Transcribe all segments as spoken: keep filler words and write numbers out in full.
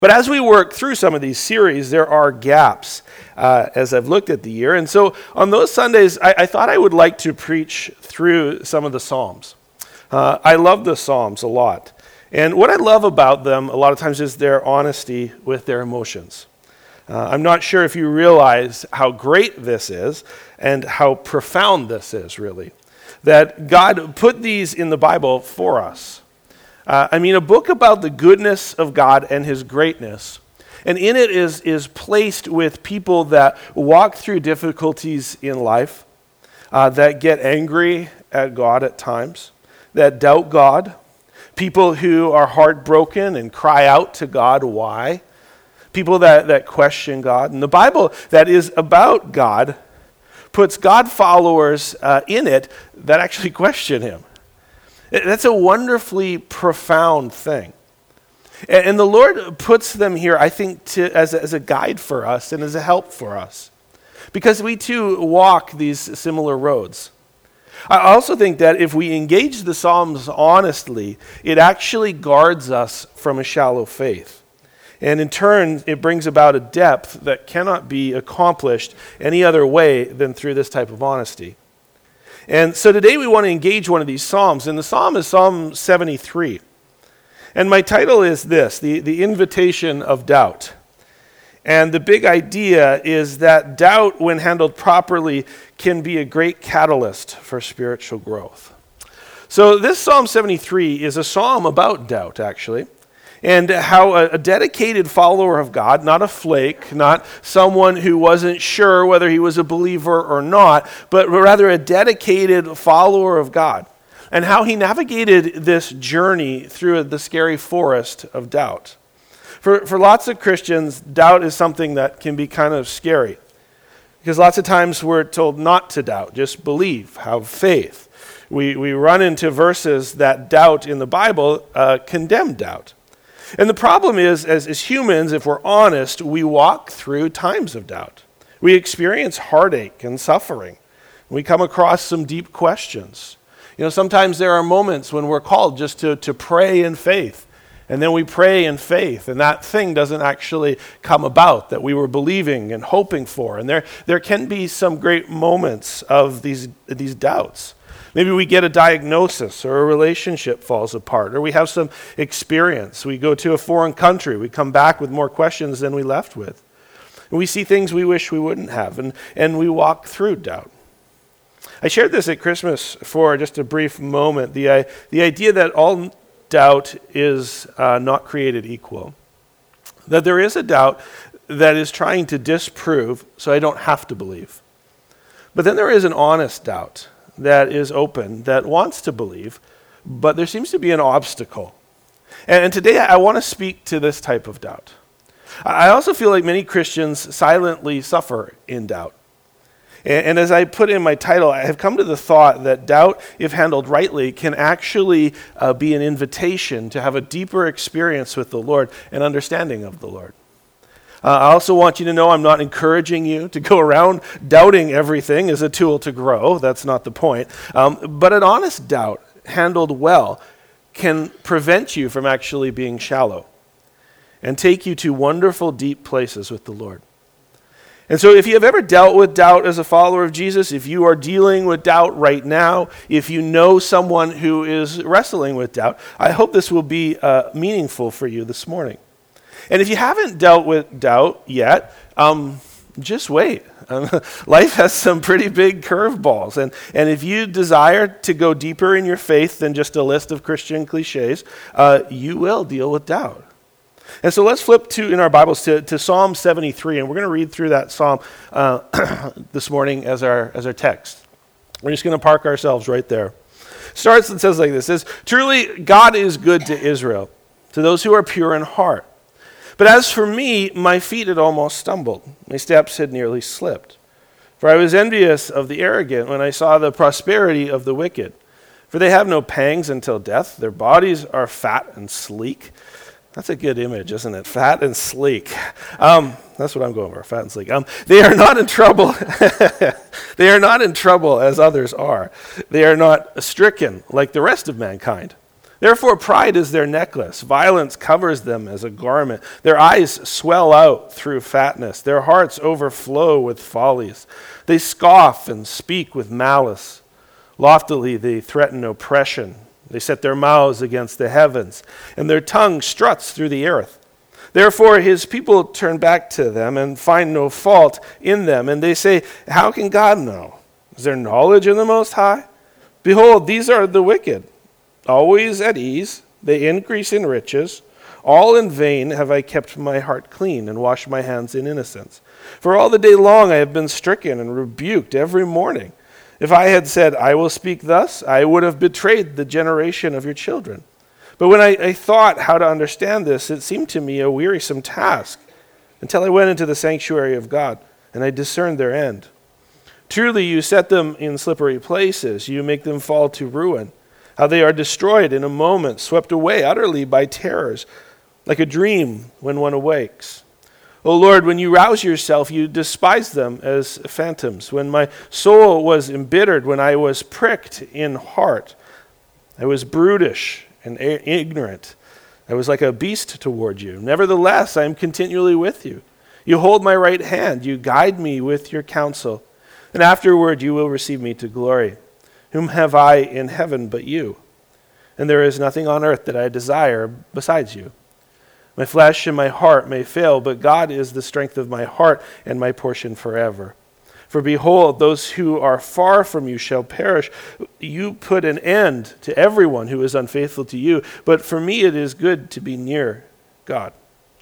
But as we work through some of these series, there are gaps uh, as I've looked at the year. And so on those Sundays, I, I thought I would like to preach through some of the Psalms. Uh, I love the Psalms a lot. And what I love about them a lot of times is their honesty with their emotions. Uh, I'm not sure if you realize how great this is and how profound this is, really. That God put these in the Bible for us. Uh, I mean, a book about the goodness of God and his greatness. And in it is, is placed with people that walk through difficulties in life, uh, that get angry at God at times, that doubt God, people who are heartbroken and cry out to God, why? People that, that question God. And the Bible that is about God puts God followers uh, in it that actually question him. That's a wonderfully profound thing. And, and the Lord puts them here, I think, to, as, a, as a guide for us and as a help for us. Because we too walk these similar roads. I also think that if we engage the Psalms honestly, it actually guards us from a shallow faith. And in turn, it brings about a depth that cannot be accomplished any other way than through this type of honesty. And so today we want to engage one of these Psalms, and the Psalm is Psalm seventy-three. And my title is this, the, the Invitation of Doubt. And the big idea is that doubt, when handled properly, can be a great catalyst for spiritual growth. So this Psalm seventy-three is a psalm about doubt, actually. And how a, a dedicated follower of God, not a flake, not someone who wasn't sure whether he was a believer or not, but rather a dedicated follower of God, and how he navigated this journey through the scary forest of doubt. For, for lots of Christians, doubt is something that can be kind of scary, because lots of times we're told not to doubt, just believe, have faith. We, we run into verses that doubt in the Bible uh, condemn doubt. And the problem is, as, as humans, if we're honest, we walk through times of doubt. We experience heartache and suffering. We come across some deep questions. You know, sometimes there are moments when we're called just to, to pray in faith. And then we pray in faith, and that thing doesn't actually come about that we were believing and hoping for. And there, there can be some great moments of these, these doubts. Maybe we get a diagnosis, or a relationship falls apart, or we have some experience. We go to a foreign country. We come back with more questions than we left with. And we see things we wish we wouldn't have, and, and we walk through doubt. I shared this at Christmas for just a brief moment, the, uh, the idea that all doubt is uh, not created equal. That there is a doubt that is trying to disprove so I don't have to believe. But then there is an honest doubt that is open, that wants to believe, but there seems to be an obstacle. And, and today I want to speak to this type of doubt. I also feel like many Christians silently suffer in doubt. And, and as I put in my title, I have come to the thought that doubt, if handled rightly, can actually uh, be an invitation to have a deeper experience with the Lord and understanding of the Lord. Uh, I also want you to know I'm not encouraging you to go around doubting everything as a tool to grow. That's not the point. Um, but an honest doubt, handled well, can prevent you from actually being shallow and take you to wonderful, deep places with the Lord. And so if you have ever dealt with doubt as a follower of Jesus, if you are dealing with doubt right now, if you know someone who is wrestling with doubt, I hope this will be uh, meaningful for you this morning. And if you haven't dealt with doubt yet, um, just wait. Um, life has some pretty big curveballs. And, and if you desire to go deeper in your faith than just a list of Christian cliches, uh, you will deal with doubt. And so let's flip to in our Bibles to, to Psalm seventy-three, and we're going to read through that psalm uh, this morning as our as our text. We're just going to park ourselves right there. It starts and says like this: it says, "Truly God is good to Israel, to those who are pure in heart. But as for me, my feet had almost stumbled. My steps had nearly slipped. For I was envious of the arrogant when I saw the prosperity of the wicked. For they have no pangs until death. Their bodies are fat and sleek." That's a good image, isn't it? Fat and sleek. Um, that's what I'm going for, fat and sleek. Um, they are not in trouble. They are not in trouble as others are. They are not stricken like the rest of mankind. Therefore pride is their necklace. Violence covers them as a garment. Their eyes swell out through fatness. Their hearts overflow with follies. They scoff and speak with malice. Loftily they threaten oppression. They set their mouths against the heavens, and their tongue struts through the earth. Therefore his people turn back to them and find no fault in them. And they say, how can God know? Is there knowledge in the Most High? Behold, these are the wicked, always at ease. They increase in riches. All in vain have I kept my heart clean and washed my hands in innocence. For all the day long I have been stricken and rebuked every morning. If I had said, I will speak thus, I would have betrayed the generation of your children. But when I, I thought how to understand this, it seemed to me a wearisome task, until I went into the sanctuary of God, and I discerned their end. Truly you set them in slippery places. You make them fall to ruin. How they are destroyed in a moment, swept away utterly by terrors, like a dream when one awakes. O Lord, when you rouse yourself, you despise them as phantoms. When my soul was embittered, when I was pricked in heart, I was brutish and ignorant. I was like a beast toward you. Nevertheless, I am continually with you. You hold my right hand. You guide me with your counsel. And afterward you will receive me to glory. Whom have I in heaven but you? And there is nothing on earth that I desire besides you. My flesh and my heart may fail, but God is the strength of my heart and my portion forever. For behold, those who are far from you shall perish. You put an end to everyone who is unfaithful to you. But for me it is good to be near God.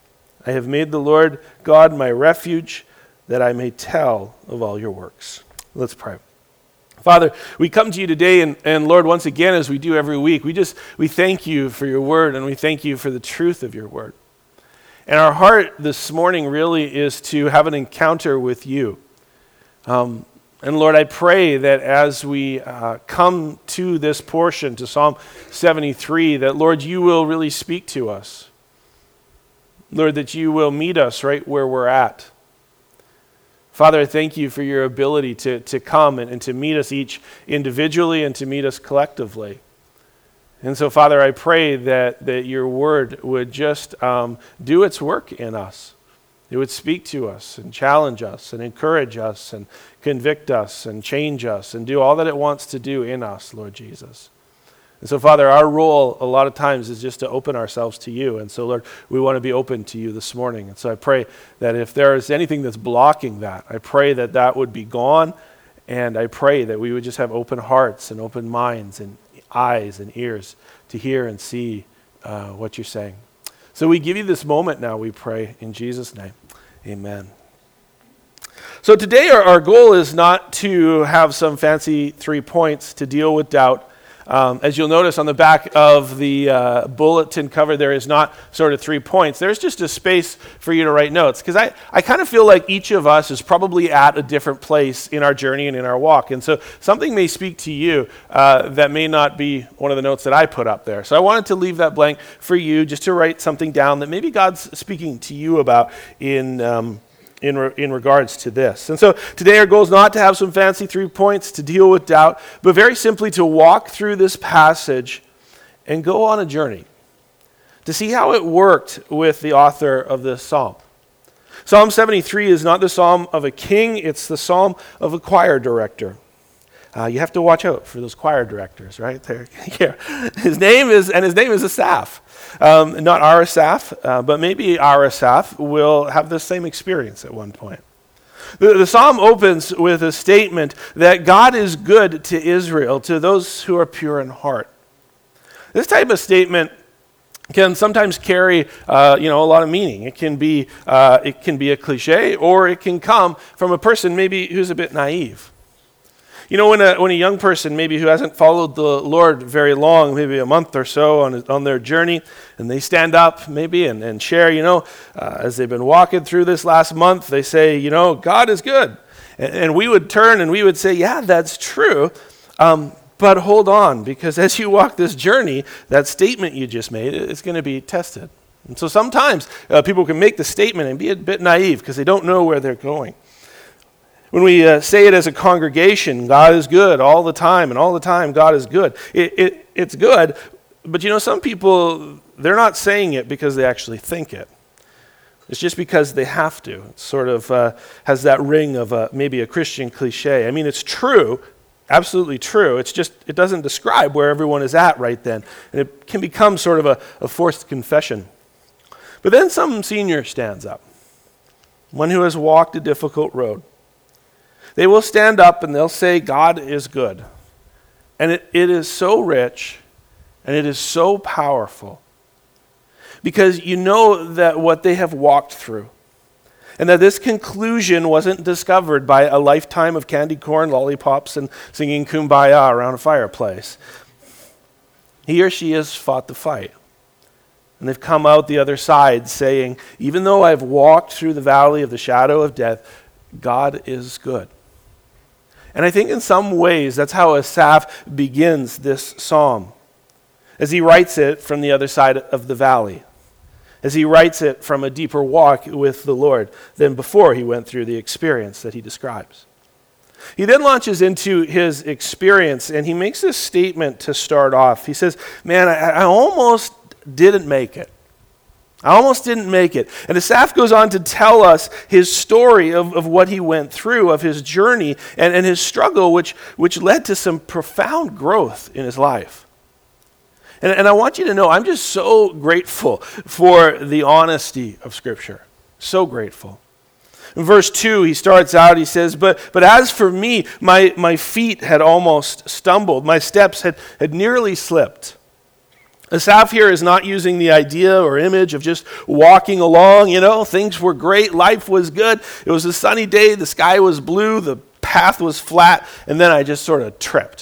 I have made the Lord God my refuge, that I may tell of all your works. Let's pray. Father, we come to you today, and, and Lord, once again, as we do every week, we just, we thank you for your word, and we thank you for the truth of your word. And our heart this morning really is to have an encounter with you. Um, and Lord, I pray that as we uh, come to this portion, to Psalm seventy-three, that Lord, you will really speak to us. Lord, that you will meet us right where we're at. Father, I thank you for your ability to, to come and, and to meet us each individually and to meet us collectively. And so, Father, I pray that, that your word would just um, do its work in us. It would speak to us and challenge us and encourage us and convict us and change us and do all that it wants to do in us, Lord Jesus. And so, Father, our role a lot of times is just to open ourselves to you. And so, Lord, we want to be open to you this morning. And so I pray that if there is anything that's blocking that, I pray that that would be gone. And I pray that we would just have open hearts and open minds and eyes and ears to hear and see uh, what you're saying. So we give you this moment now, we pray, in Jesus' name. Amen. So today our, our goal is not to have some fancy three points to deal with doubt. Um, as you'll notice on the back of the uh, bulletin cover, there is not sort of three points. There's just a space for you to write notes. Because I, I kind of feel like each of us is probably at a different place in our journey and in our walk. And so something may speak to you uh, that may not be one of the notes that I put up there. So I wanted to leave that blank for you just to write something down that maybe God's speaking to you about in um, In, re- in regards to this. And so today our goal is not to have some fancy three points to deal with doubt, but very simply to walk through this passage and go on a journey to see how it worked with the author of this psalm. Psalm seventy-three is not the psalm of a king, it's the psalm of a choir director. Uh, you have to watch out for those choir directors, right? There, yeah. His name is, and his name is Asaph. Um, not Arasaph, uh, but maybe Arasaph will have the same experience at one point. The, the psalm opens with a statement that God is good to Israel, to those who are pure in heart. This type of statement can sometimes carry, uh, you know, a lot of meaning. It can be, uh, it can be a cliche, or it can come from a person maybe who's a bit naive. You know, when a when a young person maybe who hasn't followed the Lord very long, maybe a month or so on on their journey, and they stand up maybe and, and share, you know, uh, as they've been walking through this last month, they say, you know, God is good. And, and we would turn and we would say, yeah, that's true. Um, but hold on, because as you walk this journey, that statement you just made is going to be tested. And so sometimes uh, people can make the statement and be a bit naive because they don't know where they're going. When we uh, say it as a congregation, God is good all the time, and all the time God is good. It, it, it's good, But you know, some people, they're not saying it because they actually think it. It's just because they have to. It sort of uh, has that ring of a, maybe a Christian cliche. I mean, it's true, absolutely true. It's just, it doesn't describe where everyone is at right then. And it can become sort of a, a forced confession. But then some senior stands up, one who has walked a difficult road. They will stand up and they'll say, God is good. And it, it is so rich and it is so powerful. Because you know that what they have walked through, and that this conclusion wasn't discovered by a lifetime of candy corn, lollipops, and singing Kumbaya around a fireplace. He or she has fought the fight. And they've come out the other side saying, even though I've walked through the valley of the shadow of death, God is good. And I think in some ways that's how Asaph begins this psalm, as he writes it from the other side of the valley, as he writes it from a deeper walk with the Lord than before he went through the experience that he describes. He then launches into his experience, and he makes this statement to start off. He says, man, I, I almost didn't make it. I almost didn't make it. And Asaph goes on to tell us his story of, of what he went through, of his journey, and, and his struggle, which, which led to some profound growth in his life. And, and I want you to know, I'm just so grateful for the honesty of Scripture. So grateful. In verse two, he starts out, he says, But but as for me, my, my feet had almost stumbled. My steps had, had nearly slipped. Asaph here is not using the idea or image of just walking along, you know, things were great, life was good, it was a sunny day, the sky was blue, the path was flat, and then I just sort of tripped.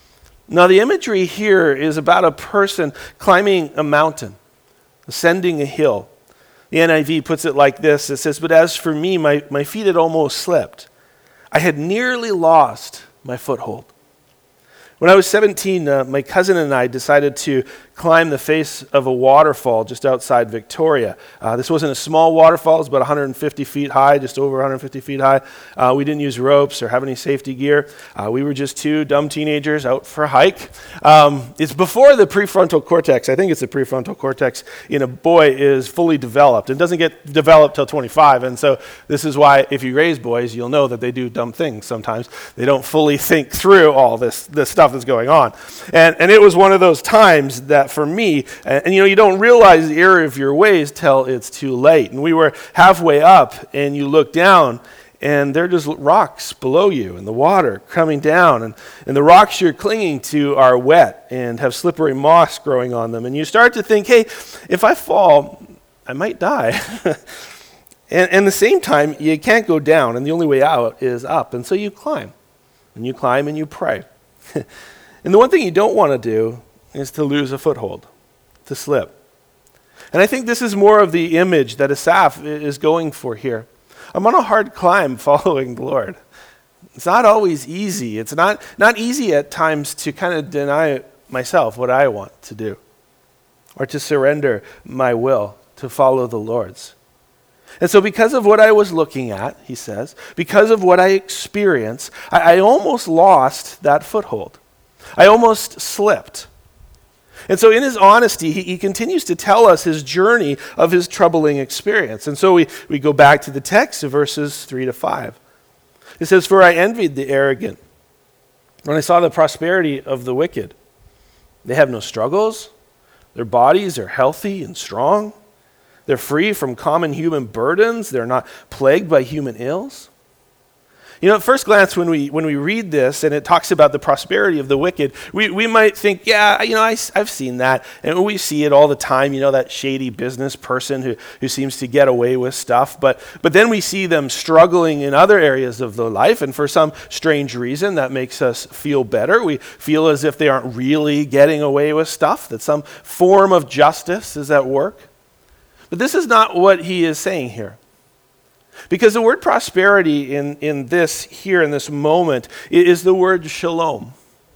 Now the imagery here is about a person climbing a mountain, ascending a hill. The N I V puts it like this, it says, but as for me, my, my feet had almost slipped. I had nearly lost my foothold. When I was seventeen, uh, my cousin and I decided to climb the face of a waterfall just outside Victoria. Uh, this wasn't a small waterfall, it was about one hundred fifty feet high, just over one hundred fifty feet high. Uh, we didn't use ropes or have any safety gear. Uh, we were just two dumb teenagers out for a hike. Um, it's before the prefrontal cortex, I think it's the prefrontal cortex in a boy is fully developed. It doesn't get developed till twenty-five, and so this is why if you raise boys, you'll know that they do dumb things sometimes. They don't fully think through all this, this stuff that's going on. And, and it was one of those times that for me, and, and you know, you don't realize the error of your ways till it's too late. And we were halfway up, and you look down, and there are just rocks below you and the water coming down. And, and the rocks you're clinging to are wet and have slippery moss growing on them. And you start to think, hey, if I fall, I might die. and, and at the same time, you can't go down, and the only way out is up. And so you climb, and you climb and you pray. And the one thing you don't want to do is to lose a foothold, to slip. And I think this is more of the image that Asaph is going for here. I'm on a hard climb following the Lord. It's not always easy. It's not, not easy at times to kind of deny myself what I want to do or to surrender my will to follow the Lord's. And so because of what I was looking at, he says, because of what I experienced, I, I almost lost that foothold. I almost slipped. And so in his honesty, he, he continues to tell us his journey of his troubling experience. And so we, we go back to the text of verses three to five. It says, for I envied the arrogant when I saw the prosperity of the wicked. They have no struggles. Their bodies are healthy and strong. They're free from common human burdens. They're not plagued by human ills. You know, at first glance, when we when we read this and it talks about the prosperity of the wicked, we, we might think, yeah, you know, I, I've seen that. And we see it all the time, you know, that shady business person who, who seems to get away with stuff. But, but then we see them struggling in other areas of their life. And for some strange reason, that makes us feel better. We feel as if they aren't really getting away with stuff, that some form of justice is at work. But this is not what he is saying here. Because the word prosperity in, in this, here in this moment, is the word shalom.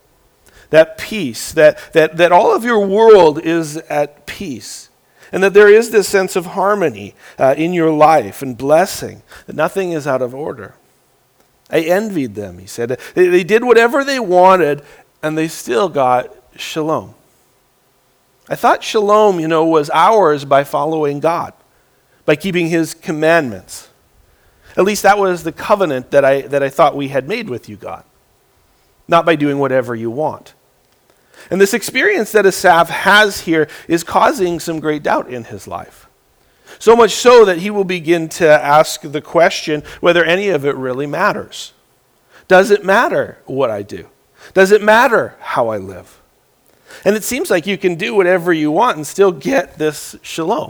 That peace, that, that, that all of your world is at peace. And that there is this sense of harmony uh, in your life and blessing, that nothing is out of order. I envied them, he said. They, they did whatever they wanted, and they still got shalom. I thought shalom, you know, was ours by following God, by keeping his commandments. At least that was the covenant that I, that I thought we had made with you, God. Not by doing whatever you want. And this experience that Asaph has here is causing some great doubt in his life. So much so that he will begin to ask the question whether any of it really matters. Does it matter what I do? Does it matter how I live? And it seems like you can do whatever you want and still get this shalom.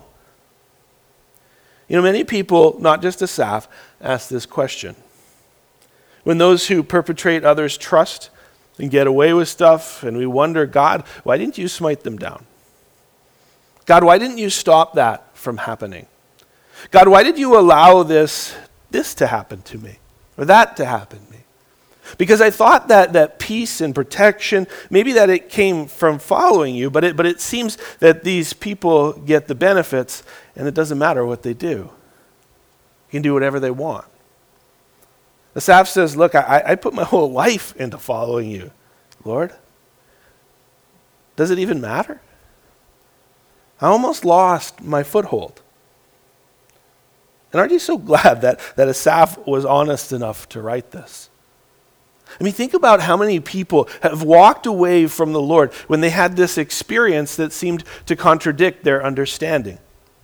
You know, many people, not just Asaph, ask this question. When those who perpetrate others' trust and get away with stuff, and we wonder, God, why didn't you smite them down? God, why didn't you stop that from happening? God, why did you allow this, this to happen to me, or that to happen to me? Because I thought that, that peace and protection, maybe that it came from following you, but it, but it seems that these people get the benefits, and it doesn't matter what they do. You can do whatever they want. Asaph says, look, I, I put my whole life into following you, Lord. Does it even matter? I almost lost my foothold. And aren't you so glad that, that Asaph was honest enough to write this? I mean, think about how many people have walked away from the Lord when they had this experience that seemed to contradict their understanding.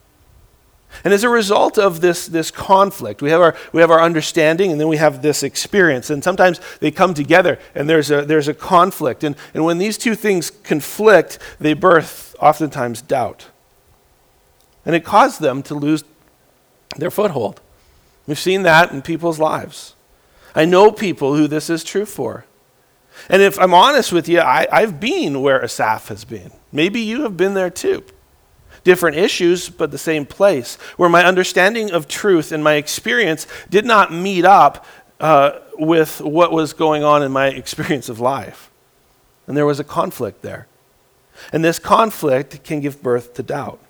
And as a result of this, this conflict, we have our we have our understanding, and then we have this experience. And sometimes they come together, and there's a there's a conflict. And, and when these two things conflict, they birth oftentimes doubt. And it caused them to lose their foothold. We've seen that in people's lives. I know people who this is true for. And if I'm honest with you, I, I've been where Asaph has been. Maybe you have been there too. Different issues, but the same place, where my understanding of truth and my experience did not meet up uh, with what was going on in my experience of life. And there was a conflict there. And this conflict can give birth to doubt.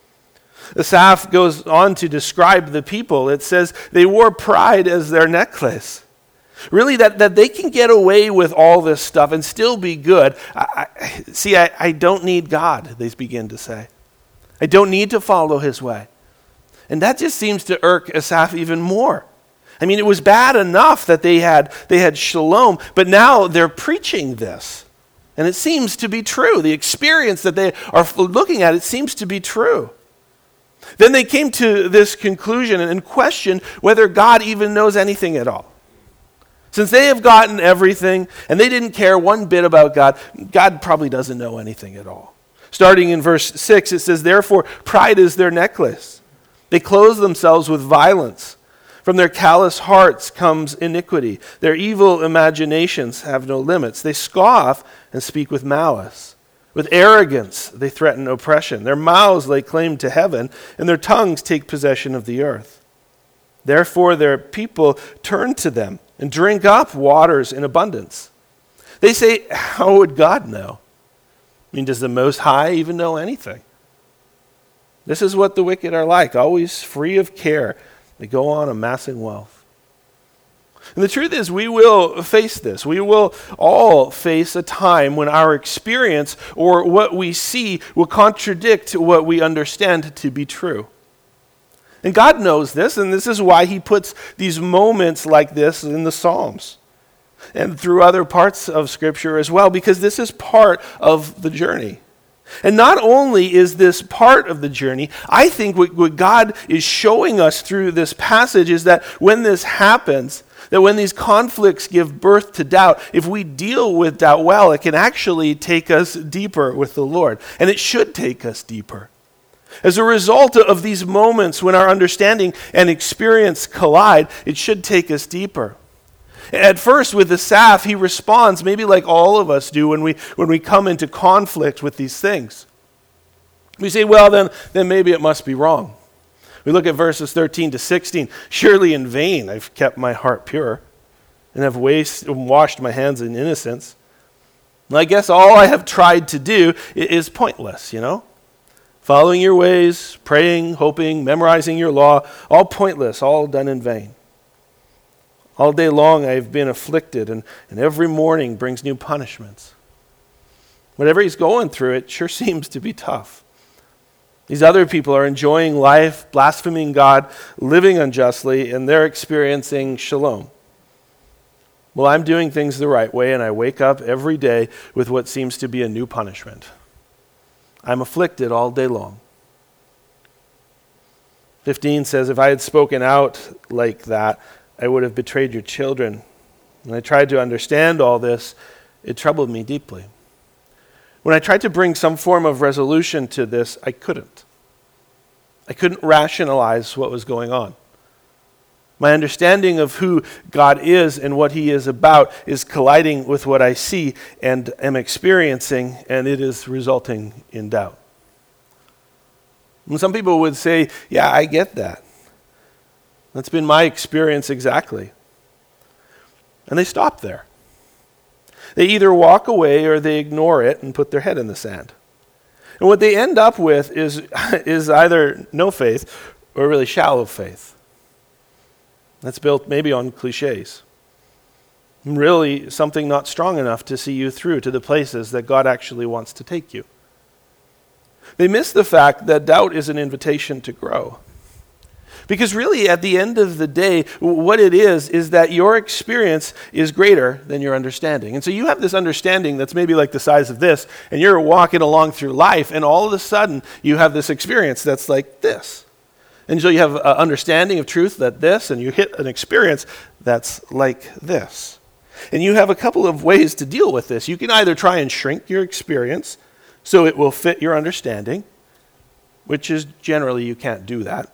Asaph goes on to describe the people. It says they wore pride as their necklace. Really, that, that they can get away with all this stuff and still be good. I, I, see, I, I don't need God, they begin to say. I don't need to follow his way. And that just seems to irk Asaph even more. I mean, it was bad enough that they had they had shalom, but now they're preaching this. And it seems to be true. The experience that they are looking at, it seems to be true. Then they came to this conclusion and questioned whether God even knows anything at all. Since they have gotten everything and they didn't care one bit about God, God probably doesn't know anything at all. Starting in verse six, it says, therefore, pride is their necklace. They clothe themselves with violence. From their callous hearts comes iniquity. Their evil imaginations have no limits. They scoff and speak with malice. With arrogance, they threaten oppression. Their mouths lay claim to heaven, and their tongues take possession of the earth. Therefore, their people turn to them and drink up waters in abundance. They say, how would God know? I mean, does the Most High even know anything? This is what the wicked are like, always free of care. They go on amassing wealth. And the truth is, we will face this. We will all face a time when our experience or what we see will contradict what we understand to be true. And God knows this, and this is why he puts these moments like this in the Psalms and through other parts of Scripture as well, because this is part of the journey. And not only is this part of the journey, I think what, what God is showing us through this passage is that when this happens, that when these conflicts give birth to doubt, if we deal with doubt well, it can actually take us deeper with the Lord. And it should take us deeper. As a result of these moments when our understanding and experience collide, it should take us deeper. At first, with Asaph, he responds maybe like all of us do when we when we come into conflict with these things. We say, well, then, then maybe it must be wrong. We look at verses thirteen to sixteen. Surely in vain I've kept my heart pure and have waste, washed my hands in innocence. And I guess all I have tried to do is pointless, you know? Following your ways, praying, hoping, memorizing your law, all pointless, all done in vain. All day long I have been afflicted, and, and every morning brings new punishments. Whatever he's going through, it sure seems to be tough. These other people are enjoying life, blaspheming God, living unjustly, and they're experiencing shalom. Well, I'm doing things the right way, and I wake up every day with what seems to be a new punishment. I'm afflicted all day long. fifteen says, if I had spoken out like that, I would have betrayed your children. When I tried to understand all this, it troubled me deeply. When I tried to bring some form of resolution to this, I couldn't. I couldn't rationalize what was going on. My understanding of who God is and what he is about is colliding with what I see and am experiencing, and it is resulting in doubt. And some people would say, yeah, I get that. That's been my experience exactly. And they stop there. They either walk away or they ignore it and put their head in the sand. And what they end up with is, is either no faith or really shallow faith. That's built maybe on cliches. Really something not strong enough to see you through to the places that God actually wants to take you. They miss the fact that doubt is an invitation to grow. Because really, at the end of the day, what it is, is that your experience is greater than your understanding. And so you have this understanding that's maybe like the size of this, and you're walking along through life, and all of a sudden, you have this experience that's like this. And so you have an understanding of truth that this, and you hit an experience that's like this. And you have a couple of ways to deal with this. You can either try and shrink your experience so it will fit your understanding, which is generally you can't do that.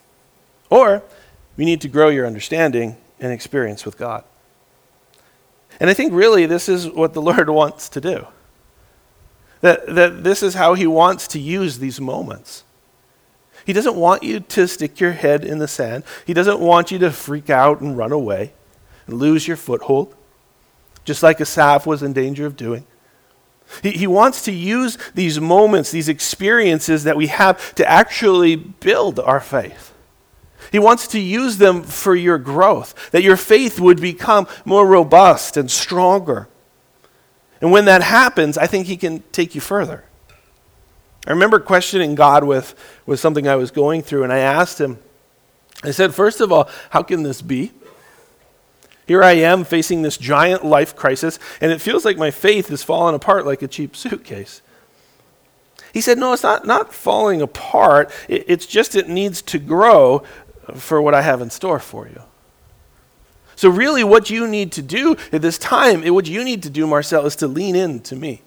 Or you need to grow your understanding and experience with God. And I think really this is what the Lord wants to do. That, that this is how he wants to use these moments. He doesn't want you to stick your head in the sand. He doesn't want you to freak out and run away and lose your foothold, just like Asaph was in danger of doing. He, he wants to use these moments, these experiences that we have to actually build our faith. He wants to use them for your growth, that your faith would become more robust and stronger. And when that happens, I think he can take you further. I remember questioning God with, with something I was going through, and I asked him, I said, first of all, how can this be? Here I am facing this giant life crisis, and it feels like my faith is falling apart like a cheap suitcase. He said, no, it's not, not falling apart. It, it's just it needs to grow for what I have in store for you. So really what you need to do at this time, what you need to do, Marcel, is to lean in to me.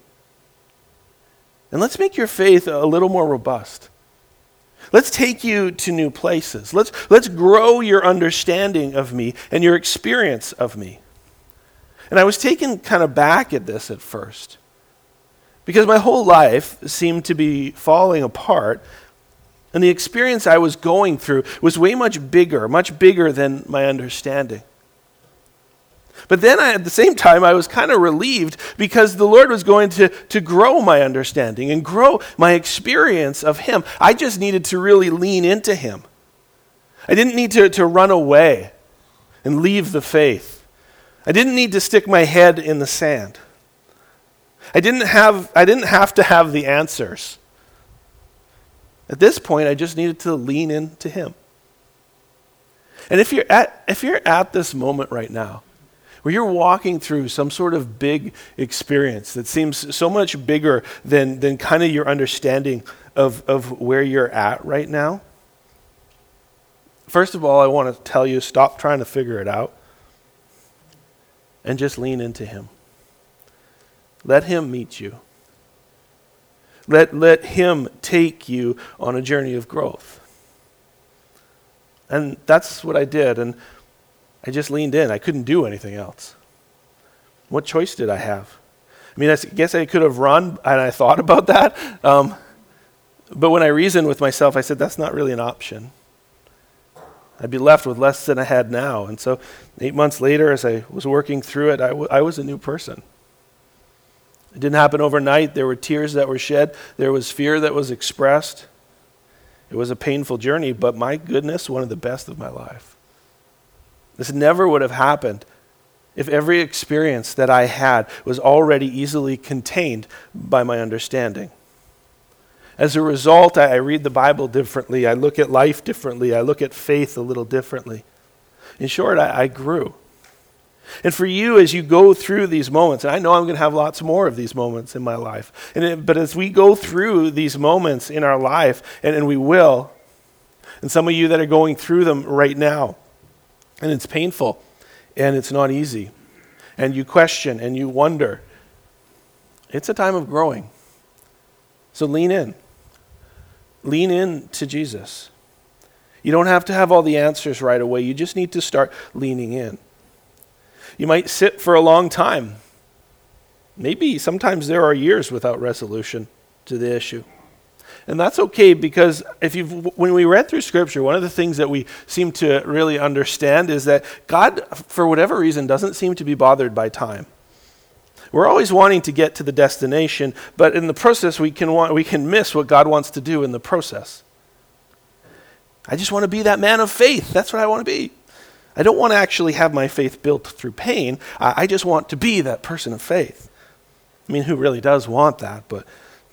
And let's make your faith a little more robust. Let's take you to new places. Let's, let's grow your understanding of me and your experience of me. And I was taken kind of back at this at first, because my whole life seemed to be falling apart. And the experience I was going through was way much bigger, much bigger than my understanding. But then I, at the same time, I was kind of relieved because the Lord was going to, to grow my understanding and grow my experience of him. I just needed to really lean into him. I didn't need to, to run away and leave the faith. I didn't need to stick my head in the sand. I didn't have, I didn't have to have the answers. At this point, I just needed to lean into him. And if you're at if you're at this moment right now, where you're walking through some sort of big experience that seems so much bigger than, than kind of your understanding of, of where you're at right now, first of all, I want to tell you, stop trying to figure it out and just lean into him. Let him meet you. Let, let him take you on a journey of growth. And that's what I did, and I just leaned in. I couldn't do anything else. What choice did I have? I mean, I guess I could have run, and I thought about that. Um, but when I reasoned with myself, I said, that's not really an option. I'd be left with less than I had now. And so eight months later, as I was working through it, I, w- I was a new person. It didn't happen overnight. There were tears that were shed. There was fear that was expressed. It was a painful journey, but my goodness, one of the best of my life. This never would have happened if every experience that I had was already easily contained by my understanding? As a result, I, I read the Bible differently. I look at life differently. I look at faith a little differently. In short, I, I grew. And for you, as you go through these moments, and I know I'm going to have lots more of these moments in my life, and it, but as we go through these moments in our life, and, and we will, and some of you that are going through them right now, and it's painful, and it's not easy, and you question, and you wonder, it's a time of growing. So lean in. Lean in to Jesus. You don't have to have all the answers right away. You just need to start leaning in. You might sit for a long time. Maybe sometimes there are years without resolution to the issue. And that's okay, because if you when we read through Scripture, one of the things that we seem to really understand is that God, for whatever reason, doesn't seem to be bothered by time. We're always wanting to get to the destination, but in the process we can want, we can miss what God wants to do in the process. I just want to be that man of faith. That's what I want to be. I don't want to actually have my faith built through pain. I, I just want to be that person of faith. I mean, who really does want that? But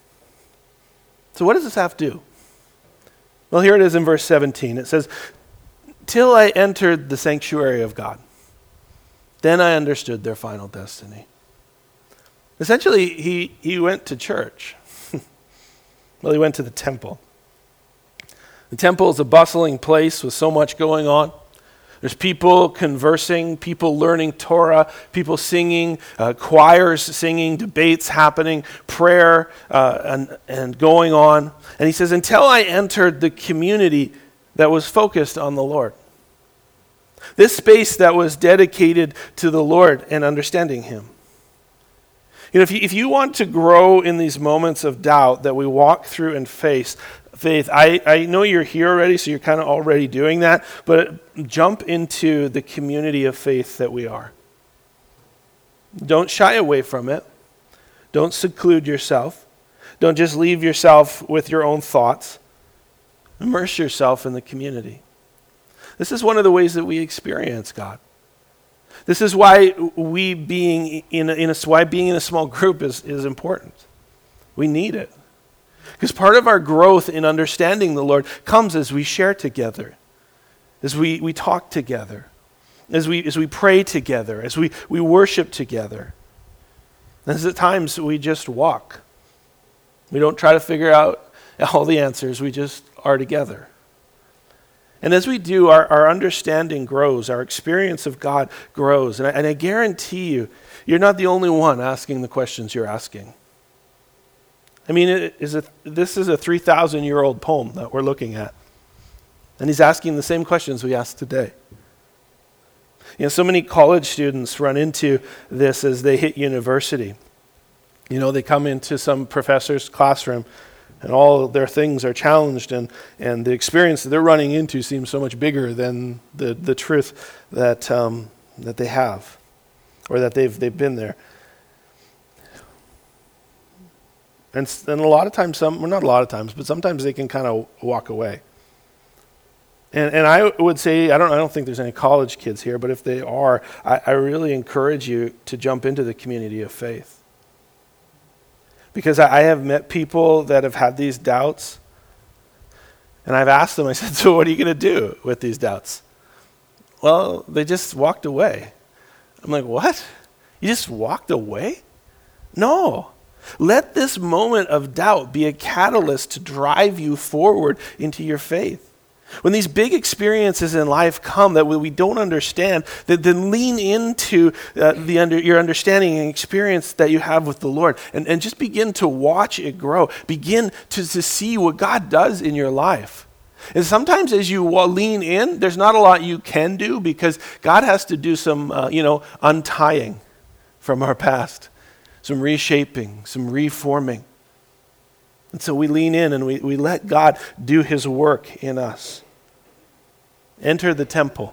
so what does this have to do? Well, here it is in verse seventeen. It says, "Till I entered the sanctuary of God, then I understood their final destiny." Essentially, he, he went to church. Well, he went to the temple. The temple is a bustling place with so much going on. There's people conversing, people learning Torah, people singing, uh, choirs singing, debates happening, prayer uh, and, and going on. And he says, until I entered the community that was focused on the Lord. This space that was dedicated to the Lord and understanding him. You know, if you, if you want to grow in these moments of doubt that we walk through and face, faith, I, I know you're here already, so you're kind of already doing that, but jump into the community of faith that we are. Don't shy away from it. Don't seclude yourself. Don't just leave yourself with your own thoughts. Immerse yourself in the community. This is one of the ways that we experience God. This is why we being in a, in a why being in a small group is, is important. We need it. Because part of our growth in understanding the Lord comes as we share together, as we, we talk together, as we as we pray together, as we, we worship together. As at times we just walk. We don't try to figure out all the answers, we just are together. And as we do, our, our understanding grows, our experience of God grows. And I, and I guarantee you, you're not the only one asking the questions you're asking. I mean, it is a, this is a three thousand year old poem that we're looking at. And he's asking the same questions we ask today. You know, so many college students run into this as they hit university. You know, they come into some professor's classroom and all of their things are challenged, and, and the experience that they're running into seems so much bigger than the, the truth that um, that they have, or that they've they've been there. And, and a lot of times, some well, not a lot of times, but sometimes they can kind of walk away. And and I would say, I don't I don't think there's any college kids here, but if they are, I, I really encourage you to jump into the community of faith. Because I have met people that have had these doubts, and I've asked them, I said, so what are you going to do with these doubts? Well, they just walked away. I'm like, what? You just walked away? No. Let this moment of doubt be a catalyst to drive you forward into your faith. When these big experiences in life come that we don't understand, that then lean into uh, the under, your understanding and experience that you have with the Lord, and, and just begin to watch it grow. Begin to, to see what God does in your life. And sometimes as you lean in, there's not a lot you can do because God has to do some, uh, you know, untying from our past, some reshaping, some reforming. And so we lean in and we, we let God do his work in us. Enter the temple.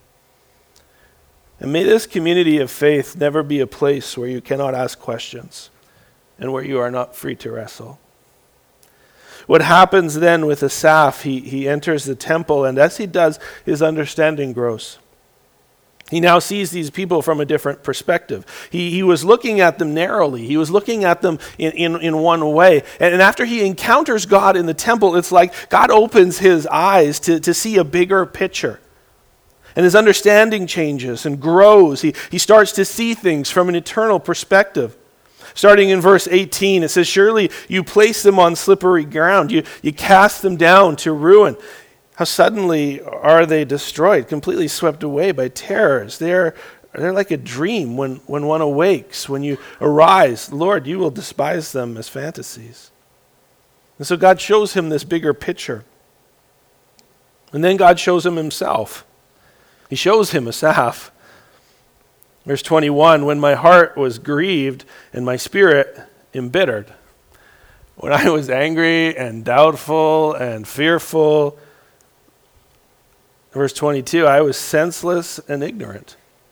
And may this community of faith never be a place where you cannot ask questions and where you are not free to wrestle. What happens then with Asaph, he, he enters the temple, and as he does, his understanding grows. He now sees these people from a different perspective. He, he was looking at them narrowly. He was looking at them in, in, in one way. And, and after he encounters God in the temple, it's like God opens his eyes to, to see a bigger picture. And his understanding changes and grows. He, he starts to see things from an eternal perspective. Starting in verse eighteen, it says, "Surely you place them on slippery ground. You, you cast them down to ruin. How suddenly are they destroyed, completely swept away by terrors. They're, they're like a dream when, when one awakes. When you arise, Lord, you will despise them as fantasies." And so God shows him this bigger picture. And then God shows him himself. He shows him Asaph. Verse twenty-one, "When my heart was grieved and my spirit embittered." When I was angry and doubtful and fearful. Verse twenty-two, "I was senseless and ignorant."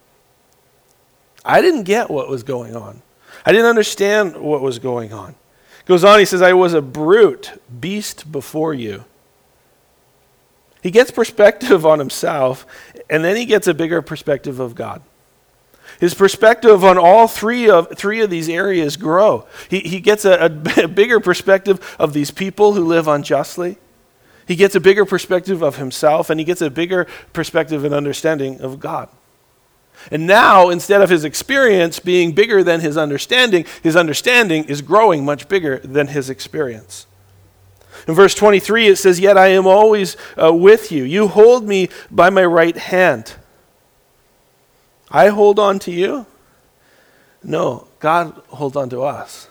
I didn't get what was going on. I didn't understand what was going on. Goes on, he says, "I was a brute, beast before you." He gets perspective on himself, and then he gets a bigger perspective of God. His perspective on all three of three of these areas grow. He, he gets a, a bigger perspective of these people who live unjustly. He gets a bigger perspective of himself, and he gets a bigger perspective and understanding of God. And now, instead of his experience being bigger than his understanding, his understanding is growing much bigger than his experience. In verse twenty-three, it says, "Yet I am always uh, with you. You hold me by my right hand." I hold on to you? No, God holds on to us.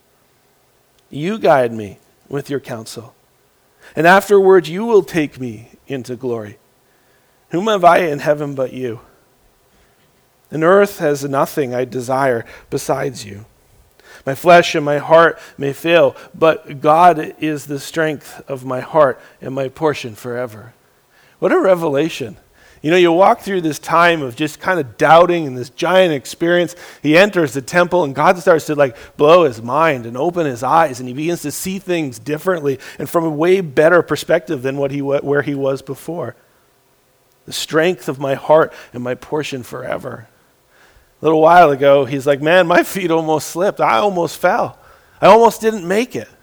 You guide me with your counsel. And afterwards you will take me into glory. Whom have I in heaven but you? And earth has nothing I desire besides you. My flesh and my heart may fail, but God is the strength of my heart and my portion forever. What a revelation. You know, you walk through this time of just kind of doubting and this giant experience. He enters the temple and God starts to like blow his mind and open his eyes, and he begins to see things differently and from a way better perspective than what he where he was before. The strength of my heart and my portion forever. A little while ago, he's like, "Man, my feet almost slipped. I almost fell. I almost didn't make it."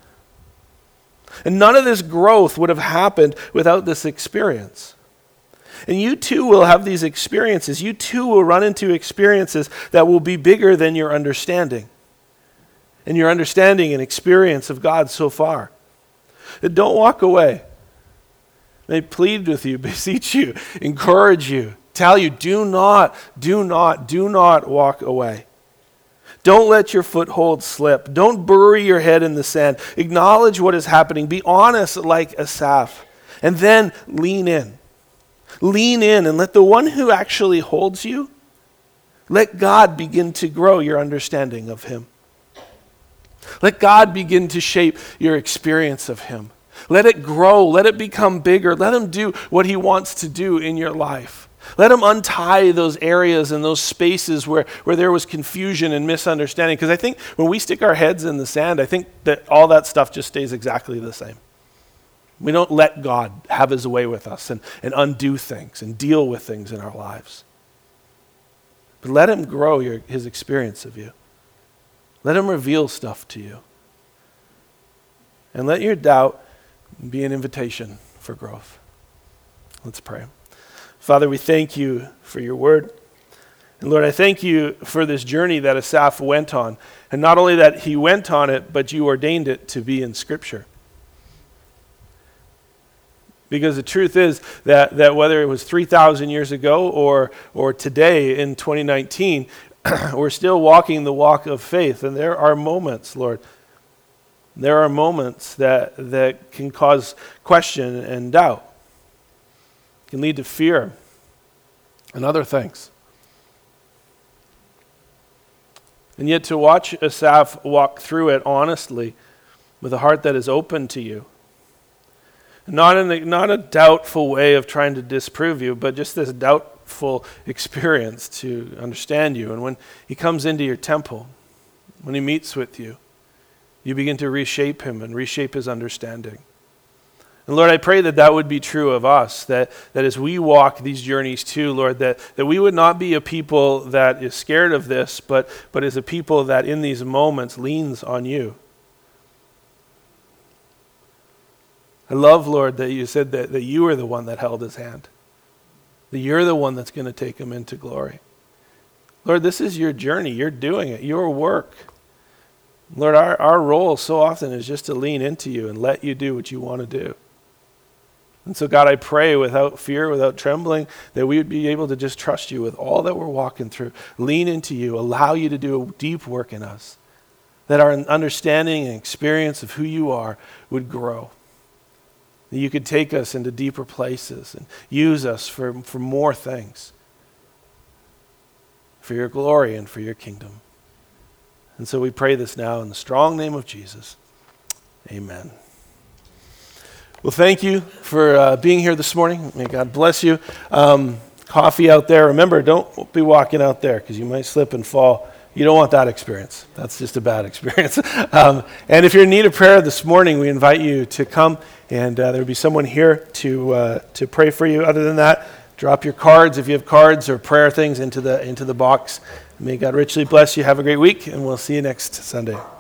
And none of this growth would have happened without this experience. And you too will have these experiences. You too will run into experiences that will be bigger than your understanding. And your understanding and experience of God so far. Don't walk away. They plead with you, beseech you, encourage you, tell you, do not, do not, do not walk away. Don't let your foothold slip. Don't bury your head in the sand. Acknowledge what is happening. Be honest like Asaph. And then lean in. Lean in and let the one who actually holds you, let God begin to grow your understanding of him. Let God begin to shape your experience of him. Let it grow. Let it become bigger. Let him do what he wants to do in your life. Let him untie those areas and those spaces where, where there was confusion and misunderstanding. Because I think when we stick our heads in the sand, I think that all that stuff just stays exactly the same. We don't let God have his way with us and, and undo things and deal with things in our lives. But let him grow your, his experience of you. Let him reveal stuff to you. And let your doubt be an invitation for growth. Let's pray. Father, we thank you for your word. And Lord, I thank you for this journey that Asaph went on. And not only that he went on it, but you ordained it to be in Scripture. Because the truth is that, that whether it was three thousand years ago or, or today in twenty nineteen, we're still walking the walk of faith. And there are moments, Lord, there are moments that, that can cause question and doubt. Can lead to fear and other things. And yet to watch Asaph walk through it honestly with a heart that is open to you. Not in a, not a doubtful way of trying to disprove you, but just this doubtful experience to understand you. And when he comes into your temple, when he meets with you, you begin to reshape him and reshape his understanding. And Lord, I pray that that would be true of us, that, that as we walk these journeys too, Lord, that, that we would not be a people that is scared of this, but, but as a people that in these moments leans on you. I love, Lord, that you said that, that you are the one that held his hand, that you're the one that's going to take him into glory. Lord, this is your journey. You're doing it, your work. Lord, our, our role so often is just to lean into you and let you do what you want to do. And so, God, I pray without fear, without trembling, that we would be able to just trust you with all that we're walking through, lean into you, allow you to do a deep work in us, that our understanding and experience of who you are would grow, that you could take us into deeper places and use us for, for more things, for your glory and for your kingdom. And so we pray this now in the strong name of Jesus. Amen. Well, thank you for uh, being here this morning. May God bless you. Um, coffee out there. Remember, don't be walking out there because you might slip and fall. You don't want that experience. That's just a bad experience. um, and if you're in need of prayer this morning, we invite you to come, and uh, there will be someone here to uh, to pray for you. Other than that, drop your cards, if you have cards or prayer things, into the into the box. May God richly bless you. Have a great week, and we'll see you next Sunday.